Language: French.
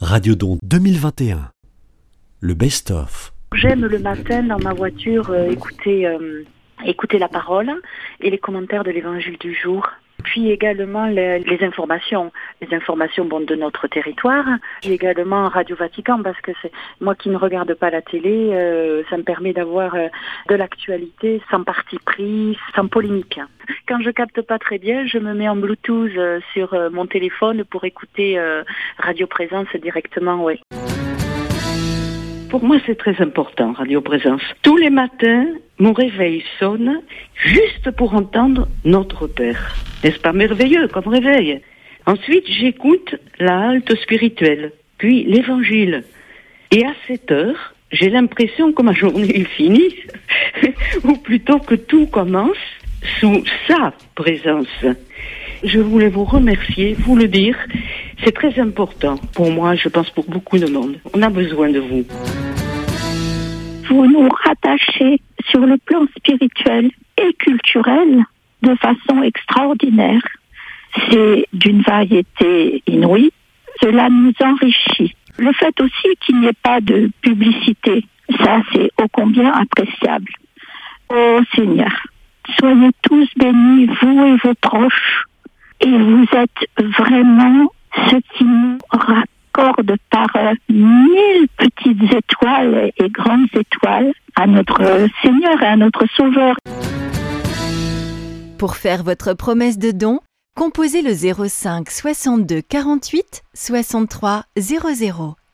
Radiodon 2021, le best-of. J'aime le matin dans ma voiture écouter la parole et les commentaires de l'évangile du jour. Puis également les informations de notre territoire. Puis également Radio Vatican, parce que c'est moi qui ne regarde pas la télé, ça me permet d'avoir de l'actualité sans parti pris, sans polémique. Quand je capte pas très bien, je me mets en Bluetooth sur mon téléphone pour écouter Radio Présence directement, ouais. Pour moi, c'est très important, Radio Présence. Tous les matins, mon réveil sonne juste pour entendre Notre Père. N'est-ce pas merveilleux comme réveil? Ensuite, j'écoute la halte spirituelle, puis l'Évangile. Et à 7 heures, j'ai l'impression que ma journée est finie, ou plutôt que tout commence sous sa présence. Je voulais vous remercier, vous le dire. C'est très important pour moi, je pense pour beaucoup de monde. On a besoin de vous. Vous nous rattachez sur le plan spirituel et culturel de façon extraordinaire. C'est d'une variété inouïe. Cela nous enrichit. Le fait aussi qu'il n'y ait pas de publicité, ça c'est ô combien appréciable. Ô Seigneur, soyez tous bénis, vous et vos proches. Et vous êtes vraiment ce qui nous raccorde par 1000 petites étoiles et grandes étoiles à notre Seigneur et à notre Sauveur. Pour faire votre promesse de don, composez le 05 62 48 63 00.